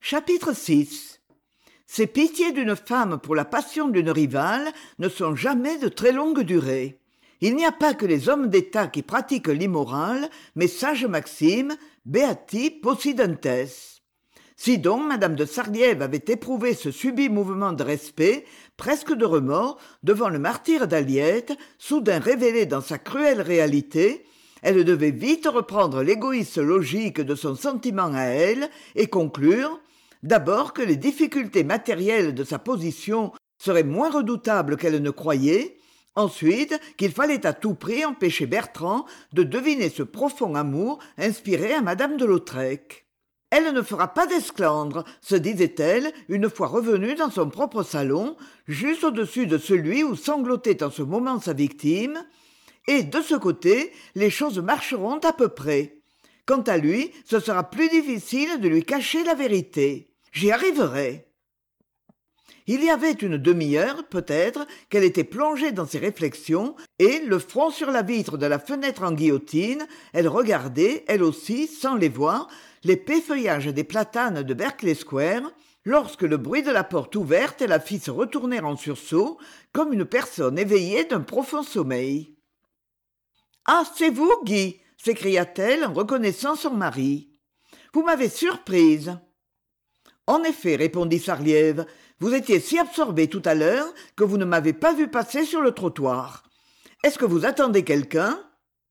Chapitre 6. Ces pitiés d'une femme pour la passion d'une rivale ne sont jamais de très longue durée. Il n'y a pas que les hommes d'État qui pratiquent l'immoral, mais sage maxime, beati possidentes. Si donc madame de Sarliève avait éprouvé ce subit mouvement de respect, presque de remords, devant le martyre d'Aliette, soudain révélé dans sa cruelle réalité, elle devait vite reprendre l'égoïste logique de son sentiment à elle et conclure, d'abord que les difficultés matérielles de sa position seraient moins redoutables qu'elle ne croyait, ensuite qu'il fallait à tout prix empêcher Bertrand de deviner ce profond amour inspiré à madame de Lautrec. Elle ne fera pas d'esclandre, se disait-elle, une fois revenue dans son propre salon, juste au-dessus de celui où sanglotait en ce moment sa victime, et de ce côté, les choses marcheront à peu près. Quant à lui, ce sera plus difficile de lui cacher la vérité. J'y arriverai. Il y avait une demi-heure, peut-être, qu'elle était plongée dans ses réflexions, et, le front sur la vitre de la fenêtre en guillotine, elle regardait, elle aussi, sans les voir, l'épais feuillage des platanes de Berkeley Square, lorsque le bruit de la porte ouverte la fit se retourner en sursaut, comme une personne éveillée d'un profond sommeil. « Ah, c'est vous, Guy !» s'écria-t-elle en reconnaissant son mari. « Vous m'avez surprise. » « En effet, répondit Sarliève, vous étiez si absorbé tout à l'heure que vous ne m'avez pas vu passer sur le trottoir. Est-ce que vous attendez quelqu'un ?»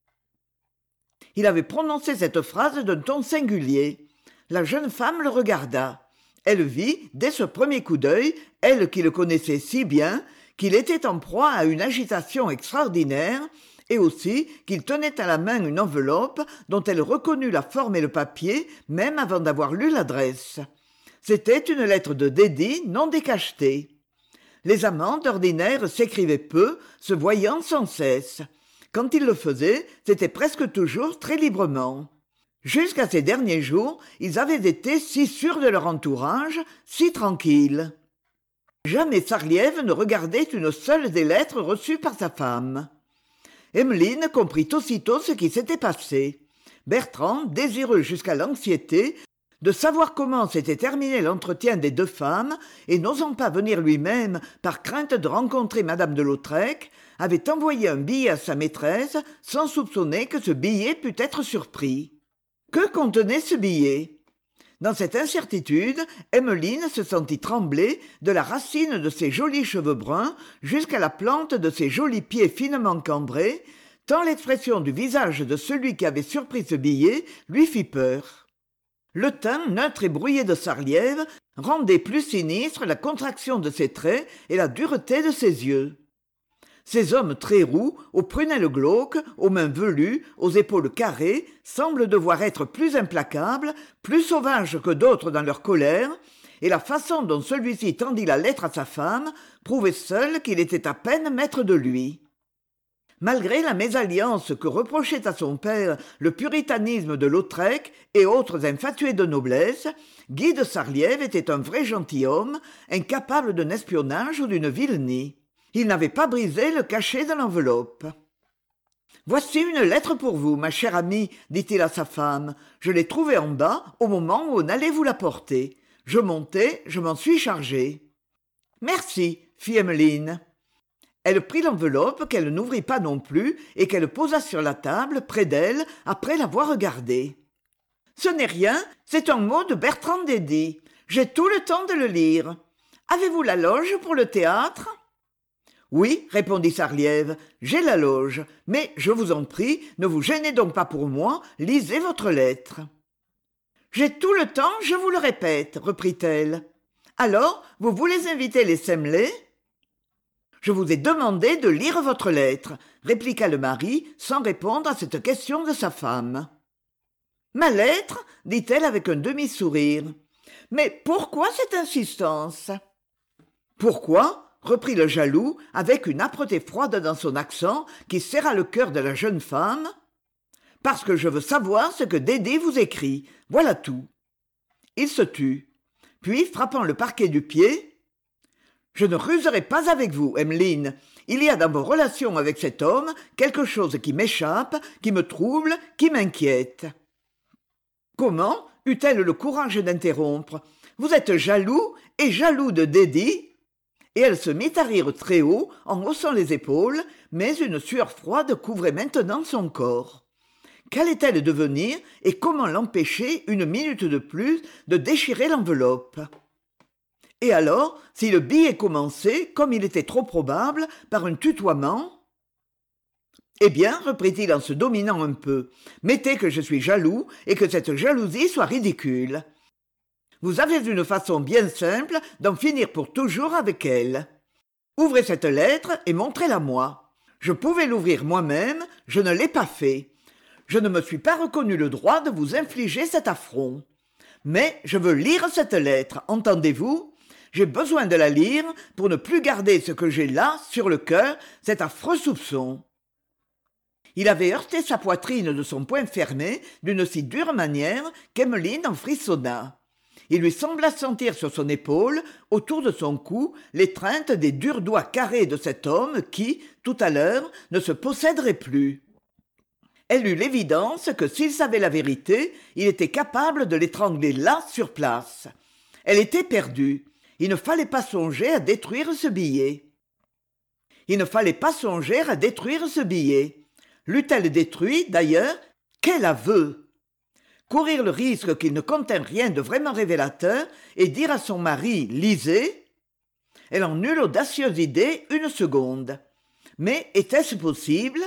Il avait prononcé cette phrase d'un ton singulier. La jeune femme le regarda. Elle vit, dès ce premier coup d'œil, elle qui le connaissait si bien, qu'il était en proie à une agitation extraordinaire, et aussi qu'il tenait à la main une enveloppe dont elle reconnut la forme et le papier, même avant d'avoir lu l'adresse. C'était une lettre de Dédie non décachetée. Les amants, d'ordinaire, s'écrivaient peu, se voyant sans cesse. Quand ils le faisaient, c'était presque toujours très librement. Jusqu'à ces derniers jours, ils avaient été si sûrs de leur entourage, si tranquilles. Jamais Sarliève ne regardait une seule des lettres reçues par sa femme. Emmeline comprit aussitôt ce qui s'était passé. Bertrand, désireux jusqu'à l'anxiété de savoir comment s'était terminé l'entretien des deux femmes, et n'osant pas venir lui-même par crainte de rencontrer madame de Lautrec, avait envoyé un billet à sa maîtresse sans soupçonner que ce billet pût être surpris. Que contenait ce billet ? Dans cette incertitude, Emmeline se sentit trembler de la racine de ses jolis cheveux bruns jusqu'à la plante de ses jolis pieds finement cambrés, tant l'expression du visage de celui qui avait surpris ce billet lui fit peur. Le teint neutre et brouillé de Sarliève rendait plus sinistre la contraction de ses traits et la dureté de ses yeux. Ces hommes très roux, aux prunelles glauques, aux mains velues, aux épaules carrées, semblent devoir être plus implacables, plus sauvages que d'autres dans leur colère, et la façon dont celui-ci tendit la lettre à sa femme prouvait seule qu'il était à peine maître de lui. Malgré la mésalliance que reprochait à son père le puritanisme de Lautrec et autres infatués de noblesse, Guy de Sarliève était un vrai gentilhomme, incapable d'un espionnage ou d'une vilenie. Il n'avait pas brisé le cachet de l'enveloppe. « Voici une lettre pour vous, ma chère amie, dit-il à sa femme. Je l'ai trouvée en bas au moment où on allait vous la porter. Je montais, je m'en suis chargée. »« Merci, fit Emmeline. » Elle prit l'enveloppe qu'elle n'ouvrit pas non plus et qu'elle posa sur la table près d'elle après l'avoir regardée. « Ce n'est rien, c'est un mot de Bertrand Dédie. J'ai tout le temps de le lire. Avez-vous la loge pour le théâtre ?»« Oui, répondit Sarliève, j'ai la loge, mais je vous en prie, ne vous gênez donc pas pour moi, lisez votre lettre. »« J'ai tout le temps, je vous le répète, reprit-elle. Alors, vous voulez inviter les Semley ?»« Je vous ai demandé de lire votre lettre, répliqua le mari, sans répondre à cette question de sa femme. Ma lettre, dit-elle avec un demi-sourire. Mais pourquoi cette insistance ? Pourquoi ? Reprit le jaloux, avec une âpreté froide dans son accent qui serra le cœur de la jeune femme. Parce que je veux savoir ce que Dédie vous écrit, voilà tout. Il se tut. Puis, frappant le parquet du pied, « Je ne ruserai pas avec vous, Emmeline. Il y a dans vos relations avec cet homme quelque chose qui m'échappe, qui me trouble, qui m'inquiète. » Comment eut-elle le courage d'interrompre ? Vous êtes jaloux et jaloux de Dédie ?» Et elle se mit à rire très haut en haussant les épaules, mais une sueur froide couvrait maintenant son corps. Qu'allait-elle devenir et comment l'empêcher une minute de plus de déchirer l'enveloppe? Et alors, si le billet commençait, comme il était trop probable, par un tutoiement? « Eh bien, reprit-il en se dominant un peu, mettez que je suis jaloux et que cette jalousie soit ridicule. Vous avez une façon bien simple d'en finir pour toujours avec elle. Ouvrez cette lettre et montrez-la-moi. Je pouvais l'ouvrir moi-même, je ne l'ai pas fait. Je ne me suis pas reconnu le droit de vous infliger cet affront. Mais je veux lire cette lettre, entendez-vous ? J'ai besoin de la lire pour ne plus garder ce que j'ai là, sur le cœur, cet affreux soupçon. » Il avait heurté sa poitrine de son poing fermé d'une si dure manière qu'Emmeline en frissonna. Il lui sembla sentir sur son épaule, autour de son cou, l'étreinte des durs doigts carrés de cet homme qui, tout à l'heure, ne se posséderait plus. Elle eut l'évidence que s'il savait la vérité, il était capable de l'étrangler là, sur place. Elle était perdue. Il ne fallait pas songer à détruire ce billet. Il ne fallait pas songer à détruire ce billet. L'eût-elle détruit, d'ailleurs? Quel aveu! Courir le risque qu'il ne contînt rien de vraiment révélateur et dire à son mari « lisez », elle en eut l'audacieuse idée une seconde. Mais était-ce possible?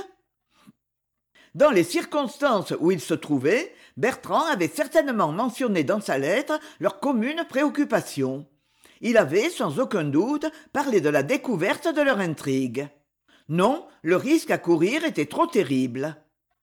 Dans les circonstances où il se trouvait, Bertrand avait certainement mentionné dans sa lettre leur commune préoccupation. Il avait, sans aucun doute, parlé de la découverte de leur intrigue. Non, le risque à courir était trop terrible.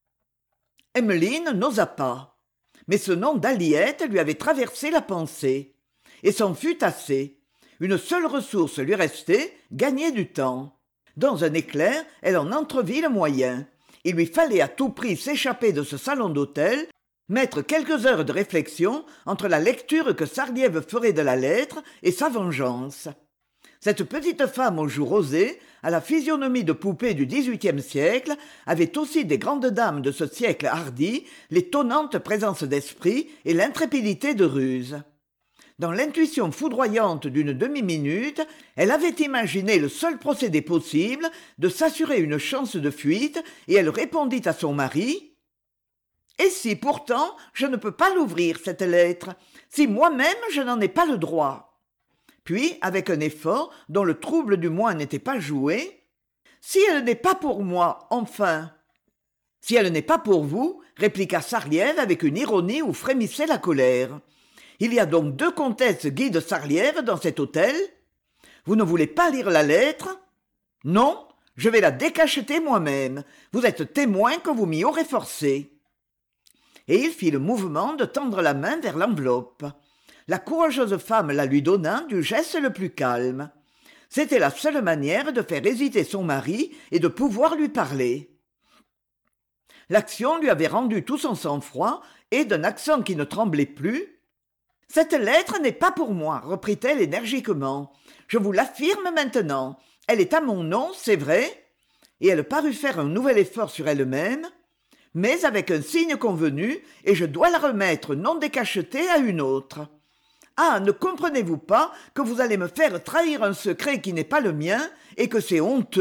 Emmeline n'osa pas. Mais ce nom d'Aliette lui avait traversé la pensée. Et c'en fut assez. Une seule ressource lui restait, gagner du temps. Dans un éclair, elle en entrevit le moyen. Il lui fallait à tout prix s'échapper de ce salon d'hôtel, mettre quelques heures de réflexion entre la lecture que Sarliève ferait de la lettre et sa vengeance. Cette petite femme aux joues rosées, à la physionomie de poupée du XVIIIe siècle, avait aussi des grandes dames de ce siècle hardi, l'étonnante présence d'esprit et l'intrépidité de ruse. Dans l'intuition foudroyante d'une demi-minute, elle avait imaginé le seul procédé possible de s'assurer une chance de fuite et elle répondit à son mari « Et si pourtant je ne peux pas l'ouvrir, cette lettre, si moi-même je n'en ai pas le droit ?» Puis, avec un effort dont le trouble du moins n'était pas joué, « Si elle n'est pas pour moi, enfin !»« Si elle n'est pas pour vous, » répliqua Sarliève avec une ironie où frémissait la colère. « Il y a donc 2 comtesses Guy de Sarliève dans cet hôtel ? Vous ne voulez pas lire la lettre ? Non, je vais la décacheter moi-même. Vous êtes témoin que vous m'y aurez forcé. » Et il fit le mouvement de tendre la main vers l'enveloppe. La courageuse femme la lui donna du geste le plus calme. C'était la seule manière de faire hésiter son mari et de pouvoir lui parler. L'action lui avait rendu tout son sang-froid et, d'un accent qui ne tremblait plus, « Cette lettre n'est pas pour moi, reprit-elle énergiquement. Je vous l'affirme maintenant. Elle est à mon nom, c'est vrai. » Et elle parut faire un nouvel effort sur elle-même, mais avec un signe convenu, et je dois la remettre non décachetée à une autre. Ah, ne comprenez-vous pas que vous allez me faire trahir un secret qui n'est pas le mien et que c'est honteux ?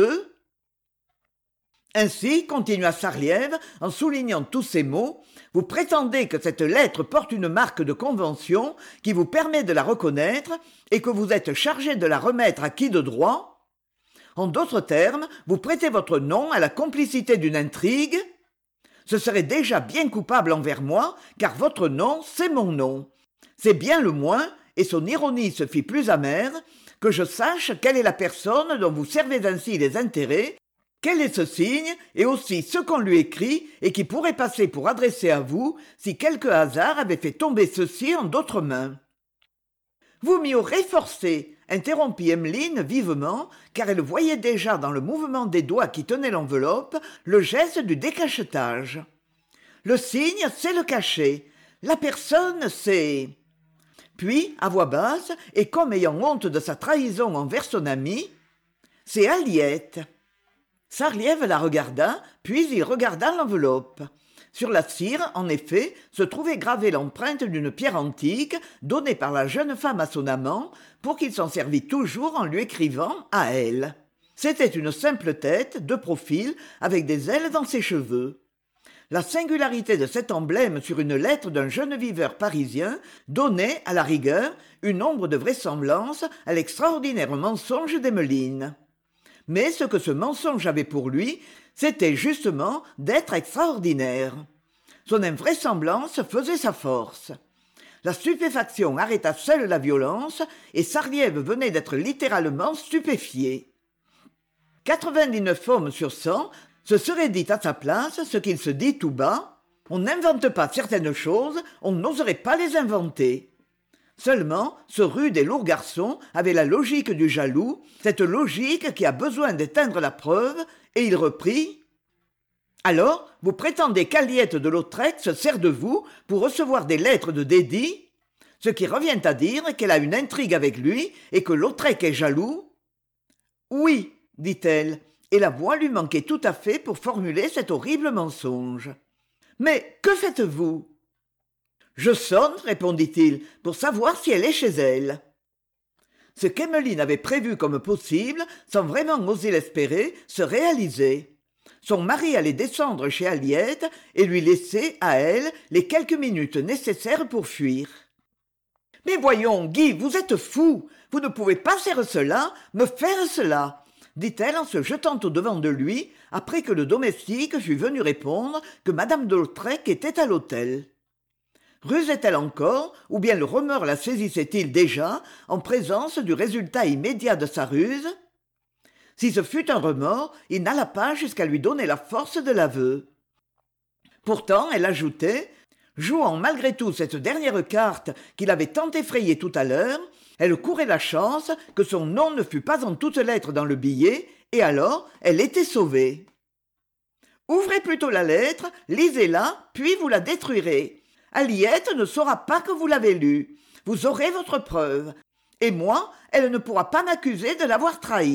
Ainsi, continua Sarliève, en soulignant tous ces mots, vous prétendez que cette lettre porte une marque de convention qui vous permet de la reconnaître et que vous êtes chargé de la remettre à qui de droit ? En d'autres termes, vous prêtez votre nom à la complicité d'une intrigue ? Ce serait déjà bien coupable envers moi, car votre nom, c'est mon nom. C'est bien le moins, et son ironie se fit plus amère, que je sache quelle est la personne dont vous servez ainsi les intérêts, quel est ce signe, et aussi ce qu'on lui écrit, et qui pourrait passer pour adressé à vous, si quelque hasard avait fait tomber ceci en d'autres mains. Vous m'y aurez forcé, interrompit Emmeline vivement, car elle voyait déjà dans le mouvement des doigts qui tenaient l'enveloppe le geste du décachetage. Le signe, c'est le cachet. La personne, c'est... Puis, à voix basse, et comme ayant honte de sa trahison envers son amie, « C'est Aliette. » Sarliève la regarda, puis il regarda l'enveloppe. Sur la cire, en effet, se trouvait gravée l'empreinte d'une pierre antique donnée par la jeune femme à son amant pour qu'il s'en servît toujours en lui écrivant à elle. C'était une simple tête, de profil, avec des ailes dans ses cheveux. La singularité de cet emblème sur une lettre d'un jeune viveur parisien donnait, à la rigueur, une ombre de vraisemblance à l'extraordinaire mensonge d'Emmeline. Mais ce que ce mensonge avait pour lui, c'était justement d'être extraordinaire. Son invraisemblance faisait sa force. La stupéfaction arrêta seule la violence, et Sarliève venait d'être littéralement stupéfié. 99 hommes sur 100 se seraient dit à sa place ce qu'il se dit tout bas. On n'invente pas certaines choses, on n'oserait pas les inventer. Seulement, ce rude et lourd garçon avait la logique du jaloux, cette logique qui a besoin d'éteindre la preuve, et il reprit « Alors, vous prétendez qu'Aliette de Lautrec se sert de vous pour recevoir des lettres de Dédie, ce qui revient à dire qu'elle a une intrigue avec lui et que Lautrec est jaloux ?»« Oui, dit-elle, et la voix lui manquait tout à fait pour formuler cet horrible mensonge. « Mais que faites-vous ?»« Je sonne, répondit-il, pour savoir si elle est chez elle. » Ce qu'Emmeline avait prévu comme possible, sans vraiment oser l'espérer, se réalisait. Son mari allait descendre chez Aliette et lui laisser, à elle, les quelques minutes nécessaires pour fuir. « Mais voyons, Guy, vous êtes fou. Vous ne pouvez pas faire cela, me faire cela, dit-elle en se jetant au-devant de lui, après que le domestique fut venu répondre que madame de Lautrec était à l'hôtel. Rusait-elle encore, ou bien le remords la saisissait-il déjà, en présence du résultat immédiat de sa ruse ? Si ce fut un remords, il n'alla pas jusqu'à lui donner la force de l'aveu. Pourtant, elle ajoutait, jouant malgré tout cette dernière carte qui l'avait tant effrayée tout à l'heure, elle courait la chance que son nom ne fût pas en toutes lettres dans le billet, et alors elle était sauvée. « Ouvrez plutôt la lettre, lisez-la, puis vous la détruirez. Aliette ne saura pas que vous l'avez lue. Vous aurez votre preuve. Et moi, elle ne pourra pas m'accuser de l'avoir trahi. »«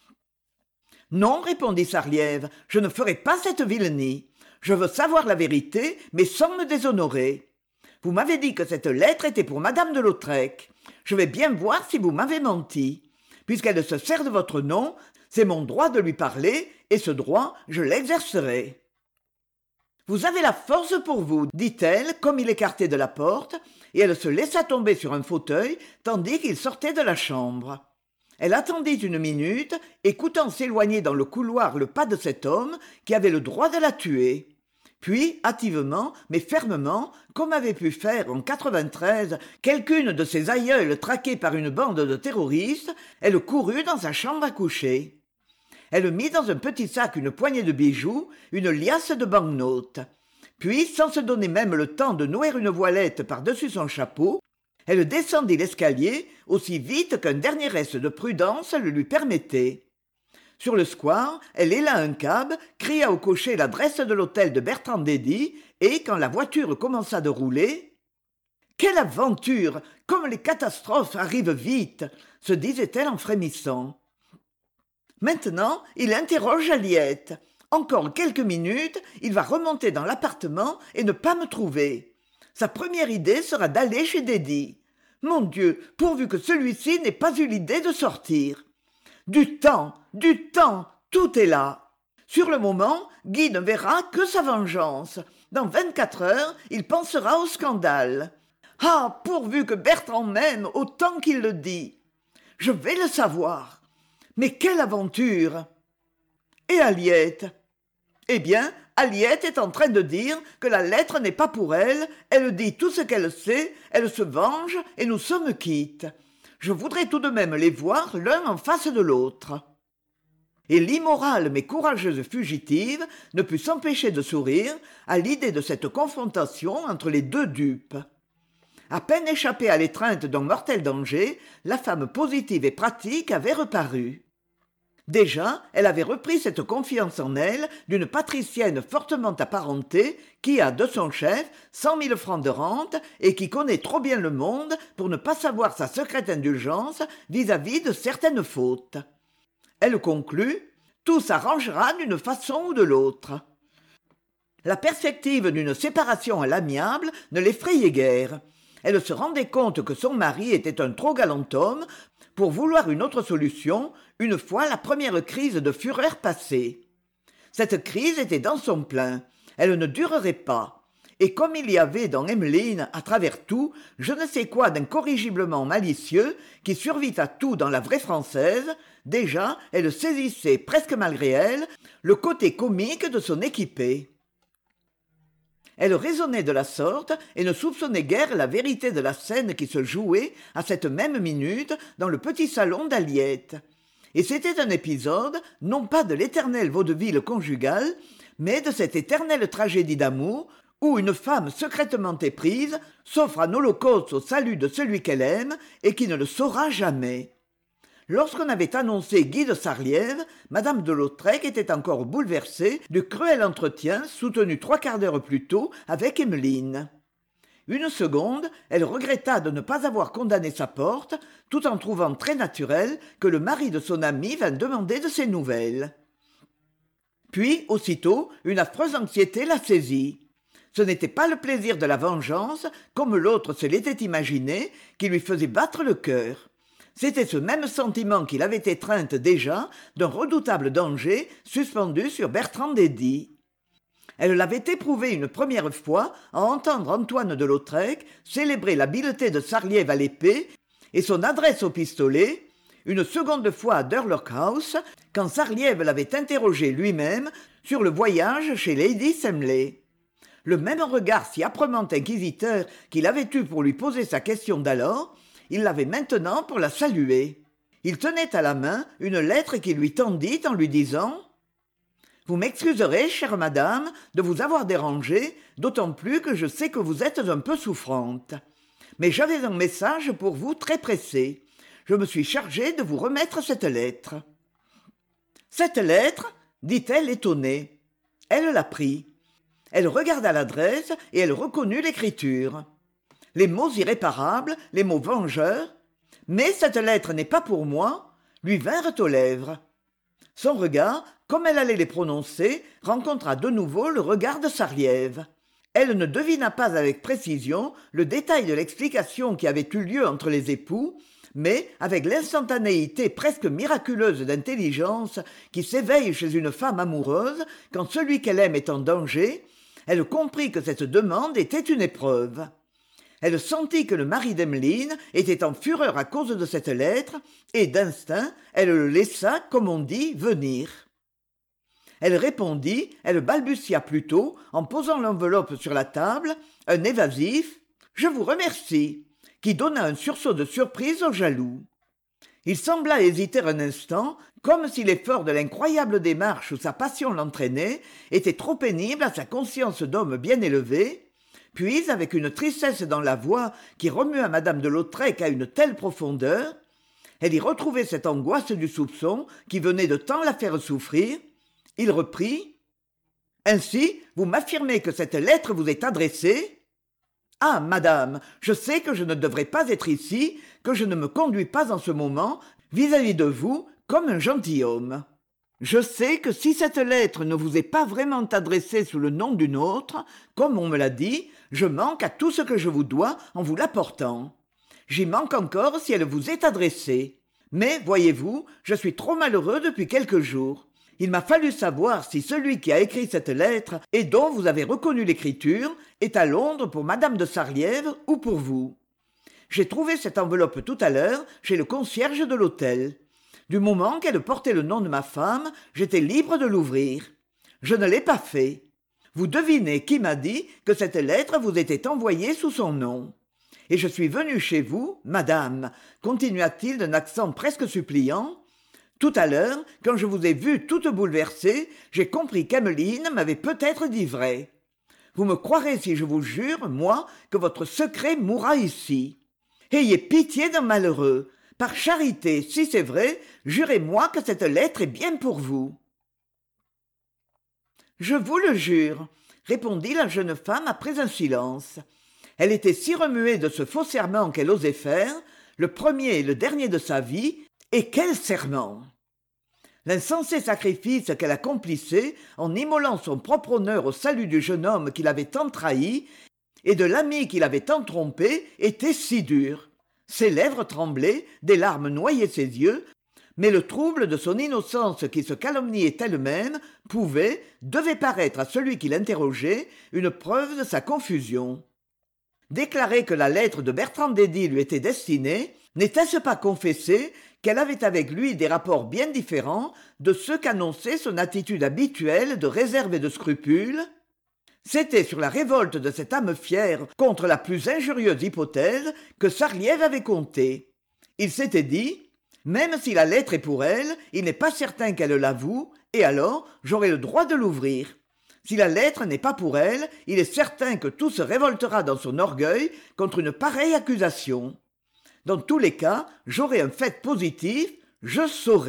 Non, répondit Sarliève, je ne ferai pas cette vilenie. Je veux savoir la vérité, mais sans me déshonorer. Vous m'avez dit que cette lettre était pour madame de Lautrec. Je vais bien voir si vous m'avez menti. Puisqu'elle se sert de votre nom, c'est mon droit de lui parler, et ce droit, je l'exercerai. »« Vous avez la force pour vous, dit-elle, comme il écartait de la porte, et elle se laissa tomber sur un fauteuil, tandis qu'il sortait de la chambre. Elle attendit une minute, écoutant s'éloigner dans le couloir le pas de cet homme qui avait le droit de la tuer. Puis, hâtivement, mais fermement, comme avait pu faire en 93 quelqu'une de ses aïeules traquée par une bande de terroristes, elle courut dans sa chambre à coucher. Elle mit dans un petit sac une poignée de bijoux, une liasse de banknotes. Puis, sans se donner même le temps de nouer une voilette par-dessus son chapeau, elle descendit l'escalier aussi vite qu'un dernier reste de prudence le lui permettait. Sur le square, elle héla un cab, cria au cocher l'adresse de l'hôtel de Bertrand Dédie, et, quand la voiture commença de rouler, « Quelle aventure! Comme les catastrophes arrivent vite !» se disait-elle en frémissant. Maintenant, il interroge Aliette. Encore quelques minutes, il va remonter dans l'appartement et ne pas me trouver. Sa première idée sera d'aller chez Dédie. Mon Dieu, pourvu que celui-ci n'ait pas eu l'idée de sortir. Du temps, tout est là. Sur le moment, Guy ne verra que sa vengeance. Dans 24 heures, il pensera au scandale. Ah, pourvu que Bertrand m'aime autant qu'il le dit. Je vais le savoir. Mais quelle aventure! Et Aliette? Eh bien, Aliette est en train de dire que la lettre n'est pas pour elle, elle dit tout ce qu'elle sait, elle se venge et nous sommes quittes. Je voudrais tout de même les voir l'un en face de l'autre. Et l'immorale mais courageuse fugitive ne put s'empêcher de sourire à l'idée de cette confrontation entre les deux dupes. À peine échappée à l'étreinte d'un mortel danger, la femme positive et pratique avait reparu. Déjà, elle avait repris cette confiance en elle d'une patricienne fortement apparentée qui a de son chef 100 000 francs de rente et qui connaît trop bien le monde pour ne pas savoir sa secrète indulgence vis-à-vis de certaines fautes. Elle conclut « Tout s'arrangera d'une façon ou de l'autre ». La perspective d'une séparation à l'amiable ne l'effrayait guère. Elle se rendait compte que son mari était un trop galant homme pour vouloir une autre solution une fois la première crise de fureur passée. Cette crise était dans son plein. Elle ne durerait pas. Et comme il y avait dans Emmeline, à travers tout, je ne sais quoi d'incorrigiblement malicieux qui survit à tout dans la vraie française, déjà elle saisissait, presque malgré elle, le côté comique de son équipée. Elle raisonnait de la sorte et ne soupçonnait guère la vérité de la scène qui se jouait à cette même minute dans le petit salon d'Aliette. Et c'était un épisode, non pas de l'éternel vaudeville conjugal, mais de cette éternelle tragédie d'amour où une femme secrètement éprise s'offre en holocauste au salut de celui qu'elle aime et qui ne le saura jamais. Lorsqu'on avait annoncé Guy de Sarliève, madame de Lautrec était encore bouleversée du cruel entretien soutenu 3/4 d'heure plus tôt avec Emmeline. Une seconde, elle regretta de ne pas avoir condamné sa porte, tout en trouvant très naturel que le mari de son amie vînt demander de ses nouvelles. Puis, aussitôt, une affreuse anxiété la saisit. Ce n'était pas le plaisir de la vengeance, comme l'autre se l'était imaginé, qui lui faisait battre le cœur. C'était ce même sentiment qui l'avait étreinte déjà d'un redoutable danger suspendu sur Bertrand d'Édie. Elle l'avait éprouvé une première fois à entendre Antoine de Lautrec célébrer l'habileté de Sarliève à l'épée et son adresse au pistolet, une seconde fois à Durlock House, quand Sarliève l'avait interrogé lui-même sur le voyage chez Lady Semley. Le même regard si âprement inquisiteur qu'il avait eu pour lui poser sa question d'alors, il l'avait maintenant pour la saluer. Il tenait à la main une lettre qu'il lui tendit en lui disant « Vous m'excuserez, chère madame, de vous avoir dérangée, d'autant plus que je sais que vous êtes un peu souffrante. Mais j'avais un message pour vous très pressé. Je me suis chargée de vous remettre cette lettre. » « Cette lettre ?» dit-elle étonnée. Elle la prit. Elle regarda l'adresse et elle reconnut l'écriture. Les mots irréparables, les mots vengeurs, « Mais cette lettre n'est pas pour moi » lui vinrent aux lèvres. Son regard, comme elle allait les prononcer, rencontra de nouveau le regard de Sarliève. Elle ne devina pas avec précision le détail de l'explication qui avait eu lieu entre les époux, mais avec l'instantanéité presque miraculeuse d'intelligence qui s'éveille chez une femme amoureuse quand celui qu'elle aime est en danger, elle comprit que cette demande était une épreuve. Elle sentit que le mari d'Emmeline était en fureur à cause de cette lettre, et d'instinct, elle le laissa, comme on dit, venir. Elle répondit, elle balbutia plutôt, en posant l'enveloppe sur la table, un évasif « Je vous remercie », qui donna un sursaut de surprise au jaloux. Il sembla hésiter un instant, comme si l'effort de l'incroyable démarche où sa passion l'entraînait était trop pénible à sa conscience d'homme bien élevé, puis, avec une tristesse dans la voix qui remua madame de Lautrec à une telle profondeur, elle y retrouvait cette angoisse du soupçon qui venait de tant la faire souffrir, il reprit « Ainsi, vous m'affirmez que cette lettre vous est adressée ? Ah, madame, je sais que je ne devrais pas être ici, que je ne me conduis pas en ce moment vis-à-vis de vous comme un gentilhomme. Je sais que si cette lettre ne vous est pas vraiment adressée sous le nom d'une autre, comme on me l'a dit, je manque à tout ce que je vous dois en vous l'apportant. J'y manque encore si elle vous est adressée. Mais, voyez-vous, je suis trop malheureux depuis quelques jours. Il m'a fallu savoir si celui qui a écrit cette lettre et dont vous avez reconnu l'écriture est à Londres pour madame de Sarliève ou pour vous. J'ai trouvé cette enveloppe tout à l'heure chez le concierge de l'hôtel. Du moment qu'elle portait le nom de ma femme, j'étais libre de l'ouvrir. Je ne l'ai pas fait. Vous devinez qui m'a dit que cette lettre vous était envoyée sous son nom. Et je suis venu chez vous, madame, continua-t-il d'un accent presque suppliant. Tout à l'heure, quand je vous ai vue toute bouleversée, j'ai compris qu'Emmeline m'avait peut-être dit vrai. Vous me croirez si je vous jure, moi, que votre secret mourra ici. Ayez pitié d'un malheureux. Par charité, si c'est vrai, jurez-moi que cette lettre est bien pour vous. Je vous le jure, répondit la jeune femme après un silence. Elle était si remuée de ce faux serment qu'elle osait faire, le premier et le dernier de sa vie, et quel serment! L'insensé sacrifice qu'elle accomplissait en immolant son propre honneur au salut du jeune homme qui l'avait tant trahi et de l'ami qui l'avait tant trompé était si dur. Ses lèvres tremblaient, des larmes noyaient ses yeux, mais le trouble de son innocence qui se calomniait elle-même devait paraître à celui qui l'interrogeait une preuve de sa confusion. Déclarer que la lettre de Bertrand d'Edy lui était destinée, n'était-ce pas confesser qu'elle avait avec lui des rapports bien différents de ceux qu'annonçait son attitude habituelle de réserve et de scrupule? C'était sur la révolte de cette âme fière contre la plus injurieuse hypothèse que Sarliève avait compté. Il s'était dit « Même si la lettre est pour elle, il n'est pas certain qu'elle l'avoue, et alors j'aurai le droit de l'ouvrir. Si la lettre n'est pas pour elle, il est certain que tout se révoltera dans son orgueil contre une pareille accusation. Dans tous les cas, j'aurai un fait positif, je saurai. »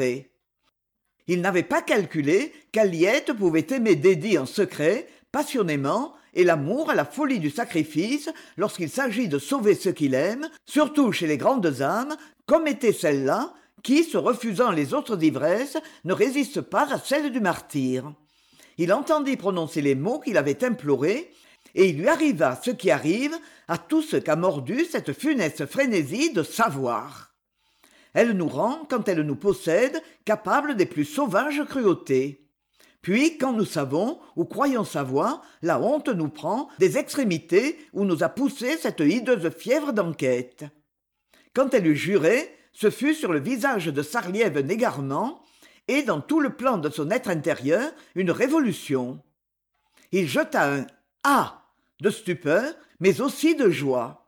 Il n'avait pas calculé qu'Aliette pouvait aimer d'Edy en secret, passionnément, et l'amour à la folie du sacrifice lorsqu'il s'agit de sauver ceux qu'il aime, surtout chez les grandes âmes, comme était celle-là, qui, se refusant les autres ivresses, ne résiste pas à celle du martyr. Il entendit prononcer les mots qu'il avait implorés, et il lui arriva ce qui arrive à tout ce qu'a mordu cette funeste frénésie de savoir. Elle nous rend, quand elle nous possède, capables des plus sauvages cruautés. Puis, quand nous savons, ou croyons savoir, la honte nous prend des extrémités où nous a poussé cette hideuse fièvre d'enquête. Quand elle eut juré, ce fut sur le visage de Sarliève un égarement, et dans tout le plan de son être intérieur, une révolution. Il jeta un « Ah !» de stupeur, mais aussi de joie.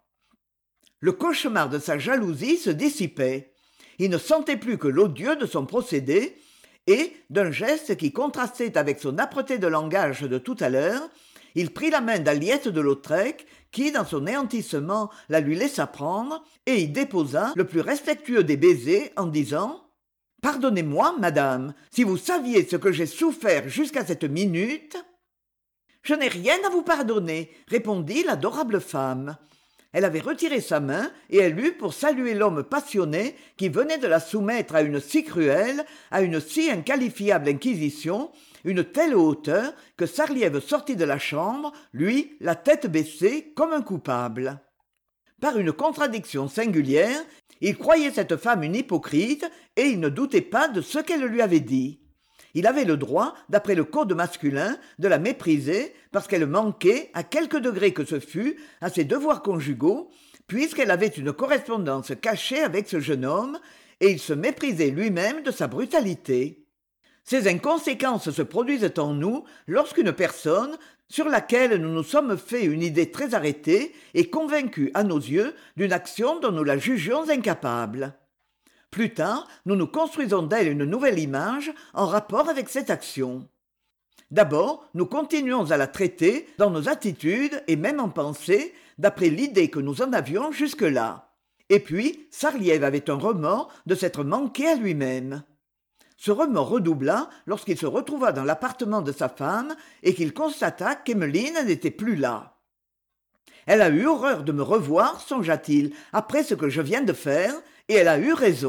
Le cauchemar de sa jalousie se dissipait. Il ne sentait plus que l'odieux de son procédé, et, d'un geste qui contrastait avec son âpreté de langage de tout à l'heure, il prit la main d'Aliette de Lautrec, qui, dans son néantissement, la lui laissa prendre, et y déposa le plus respectueux des baisers en disant « Pardonnez-moi, madame, si vous saviez ce que j'ai souffert jusqu'à cette minute… » « Je n'ai rien à vous pardonner, » répondit l'adorable femme. Elle avait retiré sa main et elle eut pour saluer l'homme passionné qui venait de la soumettre à une si cruelle, à une si inqualifiable inquisition, une telle hauteur que Sarliève sortit de la chambre, lui, la tête baissée, comme un coupable. Par une contradiction singulière, il croyait cette femme une hypocrite et il ne doutait pas de ce qu'elle lui avait dit. Il avait le droit, d'après le code masculin, de la mépriser parce qu'elle manquait, à quelque degré que ce fût, à ses devoirs conjugaux, puisqu'elle avait une correspondance cachée avec ce jeune homme, et il se méprisait lui-même de sa brutalité. Ces inconséquences se produisent en nous lorsqu'une personne, sur laquelle nous nous sommes fait une idée très arrêtée, est convaincue à nos yeux d'une action dont nous la jugions incapable. Plus tard, nous nous construisons d'elle une nouvelle image en rapport avec cette action. D'abord, nous continuons à la traiter dans nos attitudes et même en pensée, d'après l'idée que nous en avions jusque-là. Et puis, Sarliève avait un remords de s'être manqué à lui-même. Ce remords redoubla lorsqu'il se retrouva dans l'appartement de sa femme et qu'il constata qu'Emmeline n'était plus là. « Elle a eu horreur de me revoir, songea-t-il, après ce que je viens de faire, et elle a eu raison. »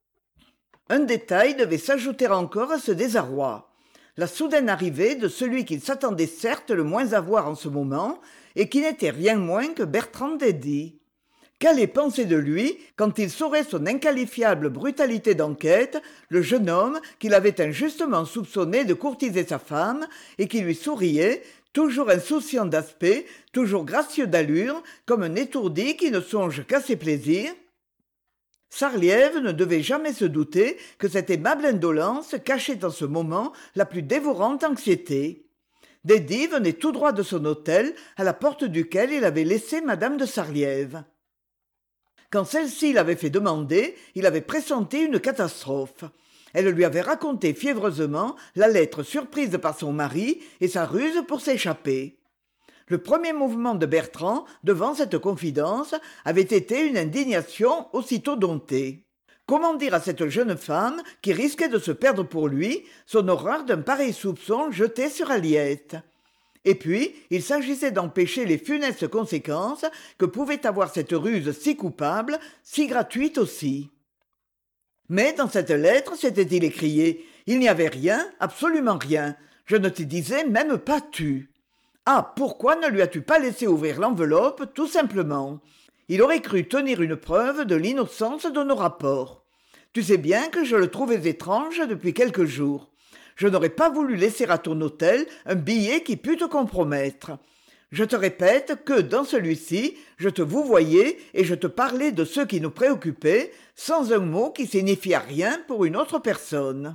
Un détail devait s'ajouter encore à ce désarroi. La soudaine arrivée de celui qu'il s'attendait certes le moins à voir en ce moment, et qui n'était rien moins que Bertrand d'Edy. Qu'allait penser de lui quand il saurait son inqualifiable brutalité d'enquête, le jeune homme qu'il avait injustement soupçonné de courtiser sa femme, et qui lui souriait, toujours insouciant d'aspect, toujours gracieux d'allure, comme un étourdi qui ne songe qu'à ses plaisirs? Sarliève ne devait jamais se douter que cette aimable indolence cachait en ce moment la plus dévorante anxiété. D'Edy venait tout droit de son hôtel, à la porte duquel il avait laissé madame de Sarliève. Quand celle-ci l'avait fait demander, il avait pressenti une catastrophe. Elle lui avait raconté fiévreusement la lettre surprise par son mari et sa ruse pour s'échapper. Le premier mouvement de Bertrand, devant cette confidence, avait été une indignation aussitôt domptée. Comment dire à cette jeune femme, qui risquait de se perdre pour lui, son horreur d'un pareil soupçon jeté sur Aliette? Et puis, il s'agissait d'empêcher les funestes conséquences que pouvait avoir cette ruse si coupable, si gratuite aussi. Mais dans cette lettre, s'était-il écrié, Il n'y avait rien, absolument rien. Je ne te disais même pas tu. Ah, pourquoi ne lui as-tu pas laissé ouvrir l'enveloppe, tout simplement? Il aurait cru tenir une preuve de l'innocence de nos rapports. Tu sais bien que je le trouvais étrange depuis quelques jours. Je n'aurais pas voulu laisser à ton hôtel un billet qui pût te compromettre. Je te répète que, dans celui-ci, je te vouvoyais et je te parlais de ce qui nous préoccupait, sans un mot qui signifiât rien pour une autre personne.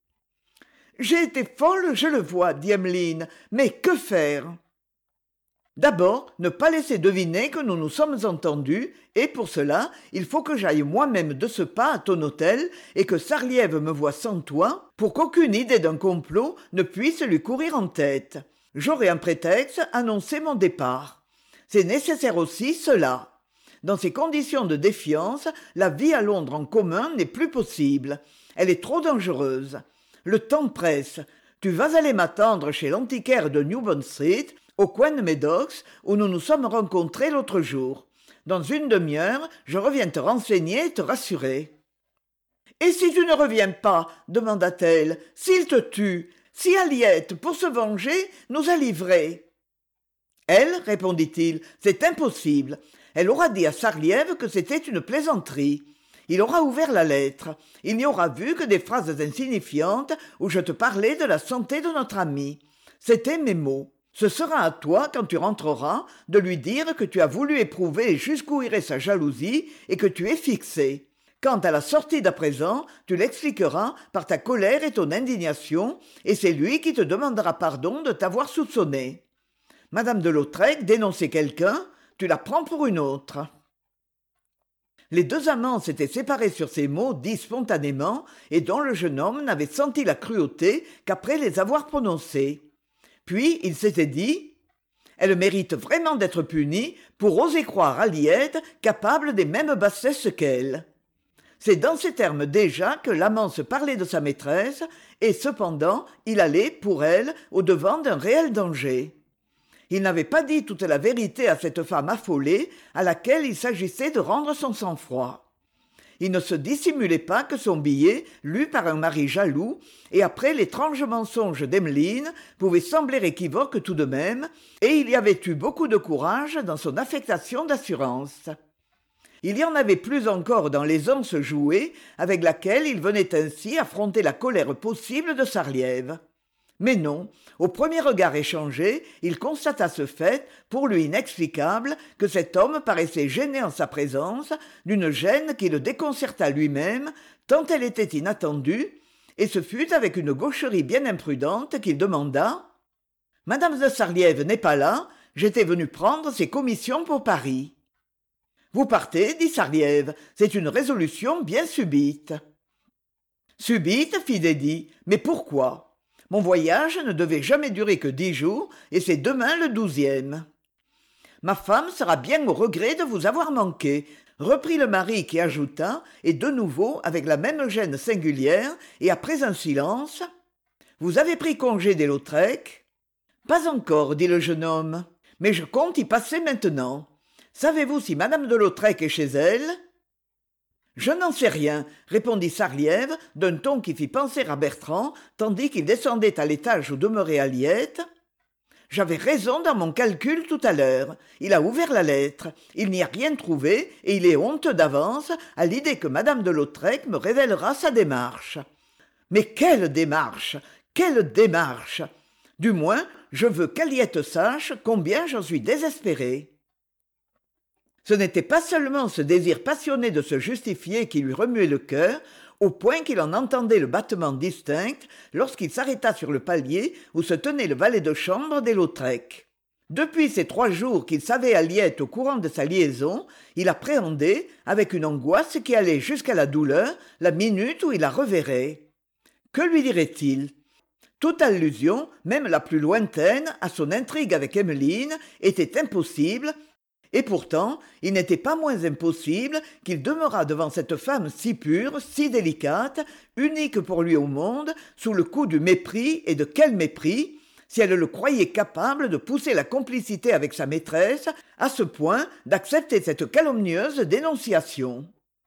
« J'ai été folle, je le vois, dit Emmeline, mais que faire ?» D'abord, ne pas laisser deviner que nous nous sommes entendus, et pour cela, il faut que j'aille moi-même de ce pas à ton hôtel et que Sarliève me voie sans toi, pour qu'aucune idée d'un complot ne puisse lui courir en tête. J'aurai un prétexte, annoncer mon départ. C'est nécessaire aussi cela. Dans ces conditions de défiance, la vie à Londres en commun n'est plus possible. Elle est trop dangereuse. Le temps presse. Tu vas aller m'attendre chez l'antiquaire de New Bond Street, au coin de Meadows, où nous nous sommes rencontrés l'autre jour. Dans une demi-heure, je reviens te renseigner et te rassurer. « Et si tu ne reviens pas, demanda-t-elle, s'il te tue, si Aliette, pour se venger, nous a livrés ?» Elle, répondit-il, c'est impossible. Elle aura dit à Sarliève que c'était une plaisanterie. Il aura ouvert la lettre. Il n'y aura vu que des phrases insignifiantes où je te parlais de la santé de notre ami. C'étaient mes mots. Ce sera à toi, quand tu rentreras, de lui dire que tu as voulu éprouver jusqu'où irait sa jalousie et que tu es fixé. Quant à la sortie d'à présent, tu l'expliqueras par ta colère et ton indignation, et c'est lui qui te demandera pardon de t'avoir soupçonné. Madame de Lautrec dénoncer quelqu'un, tu la prends pour une autre. Les deux amants s'étaient séparés sur ces mots dits spontanément et dont le jeune homme n'avait senti la cruauté qu'après les avoir prononcés. Puis il s'était dit « Elle mérite vraiment d'être punie pour oser croire Aliette capable des mêmes bassesses qu'elle. » C'est dans ces termes déjà que l'amant se parlait de sa maîtresse, et cependant il allait, pour elle, au-devant d'un réel danger. Il n'avait pas dit toute la vérité à cette femme affolée, à laquelle il s'agissait de rendre son sang-froid. Il ne se dissimulait pas que son billet, lu par un mari jaloux, et après l'étrange mensonge d'Emmeline, pouvait sembler équivoque tout de même, et il y avait eu beaucoup de courage dans son affectation d'assurance. Il y en avait plus encore dans l'aisance jouée avec laquelle il venait ainsi affronter la colère possible de Sarliève. Mais non, au premier regard échangé, il constata ce fait, pour lui inexplicable, que cet homme paraissait gêné en sa présence, d'une gêne qui le déconcerta lui-même, tant elle était inattendue, et ce fut avec une gaucherie bien imprudente qu'il demanda « Madame de Sarliève n'est pas là, j'étais venu prendre ses commissions pour Paris. » « Vous partez, dit Sarliève, c'est une résolution bien subite. » « Subite, fit Dédie, mais pourquoi ? Mon voyage ne devait jamais durer que 10 jours, et c'est demain le 12e. Ma femme sera bien au regret de vous avoir manqué, reprit le mari qui ajouta, et de nouveau avec la même gêne singulière, et après un silence. Vous avez pris congé des Lautrec ? Pas encore, dit le jeune homme, mais je compte y passer maintenant. Savez-vous si madame de Lautrec est chez elle ? Je n'en sais rien, répondit Sarliève d'un ton qui fit penser à Bertrand, tandis qu'il descendait à l'étage où demeurait Aliette. J'avais raison dans mon calcul tout à l'heure. Il a ouvert la lettre. Il n'y a rien trouvé et il est honteux d'avance à l'idée que madame de Lautrec me révélera sa démarche. Mais quelle démarche ? Quelle démarche ? Du moins, je veux qu'Aliette sache combien j'en suis désespéré. Ce n'était pas seulement ce désir passionné de se justifier qui lui remuait le cœur, au point qu'il en entendait le battement distinct lorsqu'il s'arrêta sur le palier où se tenait le valet de chambre des Lautrec. Depuis ces 3 jours qu'il savait Aliette au courant de sa liaison, il appréhendait, avec une angoisse qui allait jusqu'à la douleur, la minute où il la reverrait. Que lui dirait-il ? Toute allusion, même la plus lointaine, à son intrigue avec Emmeline était impossible, et pourtant il n'était pas moins impossible qu'il demeurât devant cette femme si pure, si délicate, unique pour lui au monde, sous le coup du mépris, et de quel mépris, si elle le croyait capable de pousser la complicité avec sa maîtresse à ce point d'accepter cette calomnieuse dénonciation.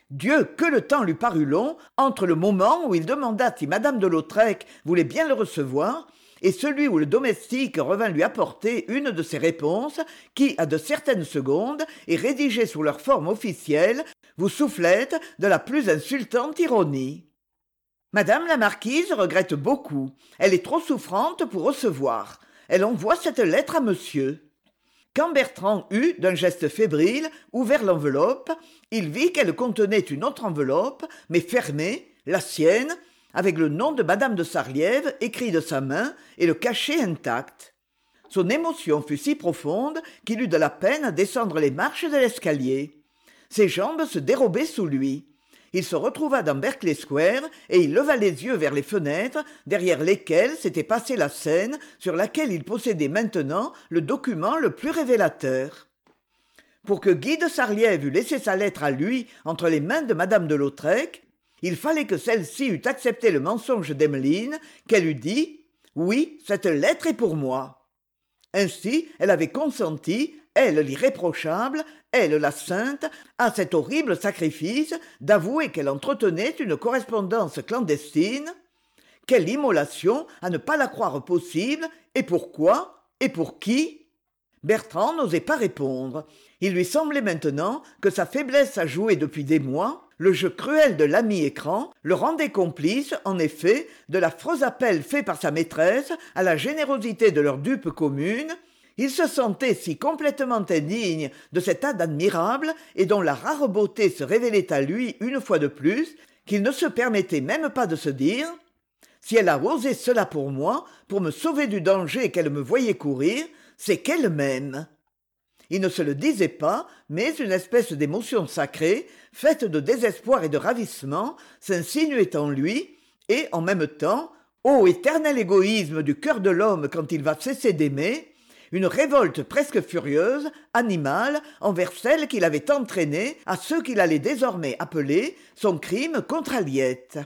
Dieu, que le temps lui parut long entre le moment où il demanda si madame de Lautrec voulait bien le recevoir et celui où le domestique revint lui apporter une de ces réponses qui, à de certaines secondes, et rédigées sous leur forme officielle, vous soufflètent de la plus insultante ironie. Madame la marquise regrette beaucoup. Elle est trop souffrante pour recevoir. Elle envoie cette lettre à monsieur. Quand Bertrand eut, d'un geste fébrile, ouvert l'enveloppe, il vit qu'elle contenait une autre enveloppe, mais fermée, la sienne, avec le nom de madame de Sarliève écrit de sa main et le cachet intact. Son émotion fut si profonde qu'il eut de la peine à descendre les marches de l'escalier. Ses jambes se dérobaient sous lui. Il se retrouva dans Berkeley Square et il leva les yeux vers les fenêtres derrière lesquelles s'était passée la scène sur laquelle il possédait maintenant le document le plus révélateur. Pour que Guy de Sarliève eût laissé sa lettre à lui entre les mains de madame de Lautrec, il fallait que celle-ci eût accepté le mensonge d'Emmeline, qu'elle eût dit « Oui, cette lettre est pour moi ». Ainsi, elle avait consenti, elle l'irréprochable, elle la sainte, à cet horrible sacrifice d'avouer qu'elle entretenait une correspondance clandestine. Quelle immolation à ne pas la croire possible, et pourquoi, et pour qui? Bertrand n'osait pas répondre. Il lui semblait maintenant que sa faiblesse à jouer depuis des mois, le jeu cruel de l'ami écran, le rendait complice, en effet, de l'affreux appel fait par sa maîtresse à la générosité de leur dupe commune. Il se sentait si complètement indigne de cet âne admirable et dont la rare beauté se révélait à lui une fois de plus, qu'il ne se permettait même pas de se dire « Si elle a osé cela pour moi, pour me sauver du danger qu'elle me voyait courir, c'est qu'elle m'aime. » Il ne se le disait pas, mais une espèce d'émotion sacrée, faite de désespoir et de ravissement, s'insinuait en lui, et en même temps, ô éternel égoïsme du cœur de l'homme quand il va cesser d'aimer, une révolte presque furieuse, animale, envers celle qu'il avait entraînée à ce qu'il allait désormais appeler son crime contre Aliette.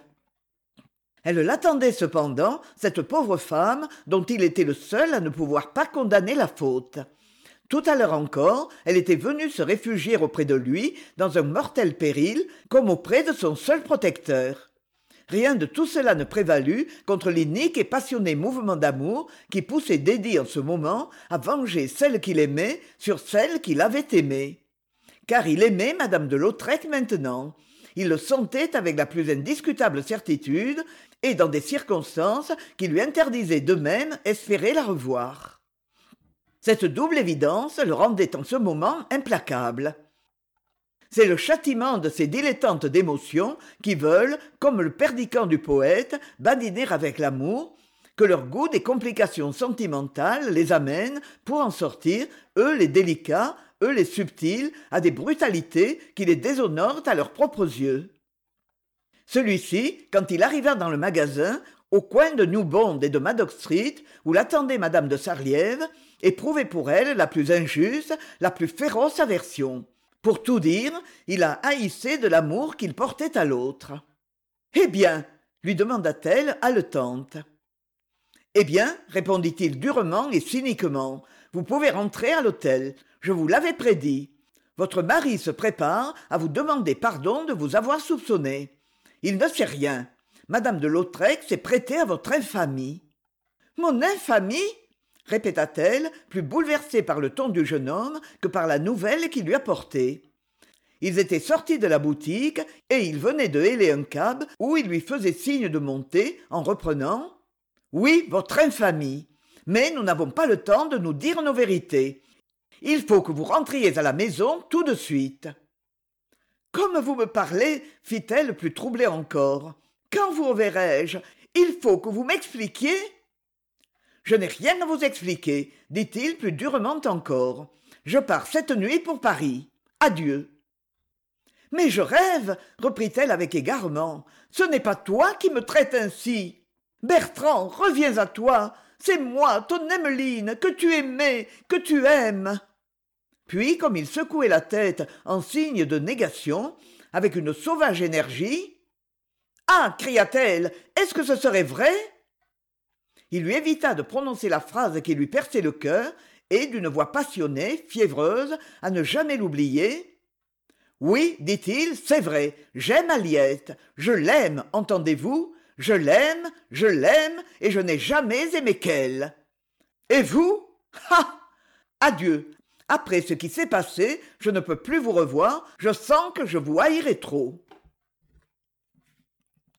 Elle l'attendait cependant, cette pauvre femme dont il était le seul à ne pouvoir pas condamner la faute. Tout à l'heure encore, elle était venue se réfugier auprès de lui dans un mortel péril, comme auprès de son seul protecteur. Rien de tout cela ne prévalut contre l'inique et passionné mouvement d'amour qui poussait Dédie en ce moment à venger celle qu'il aimait sur celle qu'il avait aimée. Car il aimait madame de Lautrec maintenant. Il le sentait avec la plus indiscutable certitude et dans des circonstances qui lui interdisaient de même espérer la revoir. Cette double évidence le rendait en ce moment implacable. C'est le châtiment de ces dilettantes d'émotions qui veulent, comme le perdican du poète, badiner avec l'amour, que leur goût des complications sentimentales les amène, pour en sortir, eux les délicats, eux les subtils, à des brutalités qui les déshonorent à leurs propres yeux. Celui-ci, quand il arriva dans le magasin, au coin de New Bond et de Maddox Street, où l'attendait madame de Sarliève, éprouvait pour elle la plus injuste, la plus féroce aversion. Pour tout dire, il la haïssait de l'amour qu'il portait à l'autre. « Eh bien » lui demanda-t-elle, haletante. « Eh bien » répondit-il durement et cyniquement, « vous pouvez rentrer à l'hôtel. Je vous l'avais prédit. Votre mari se prépare à vous demander pardon de vous avoir soupçonné. Il ne sait rien. Madame de Lautrec s'est prêtée à votre infamie. »« Mon infamie ?» répéta-t-elle, plus bouleversée par le ton du jeune homme que par la nouvelle qu'il lui apportait. Ils étaient sortis de la boutique et il venait de héler un cab où il lui faisait signe de monter en reprenant « Oui, votre infamie. Mais nous n'avons pas le temps de nous dire nos vérités. Il faut que vous rentriez à la maison tout de suite. »« Comme vous me parlez, fit-elle plus troublée encore. Quand vous reverrai-je? Il faut que vous m'expliquiez. » « Je n'ai rien à vous expliquer, dit-il plus durement encore. Je pars cette nuit pour Paris. Adieu. »« Mais je rêve, reprit-elle avec égarement. Ce n'est pas toi qui me traites ainsi. Bertrand, reviens à toi. C'est moi, ton Emmeline, que tu aimais, que tu aimes. » Puis, comme il secouait la tête en signe de négation, avec une sauvage énergie, « Ah » cria-t-elle, « est-ce que ce serait vrai ?» Il lui évita de prononcer la phrase qui lui perçait le cœur et, d'une voix passionnée, fiévreuse, à ne jamais l'oublier. Oui, dit-il, c'est vrai, j'aime Aliette. Je l'aime, entendez-vous? Je l'aime, et je n'ai jamais aimé qu'elle. Et vous? Ah! Adieu. Après ce qui s'est passé, je ne peux plus vous revoir, je sens que je vous haïrai trop.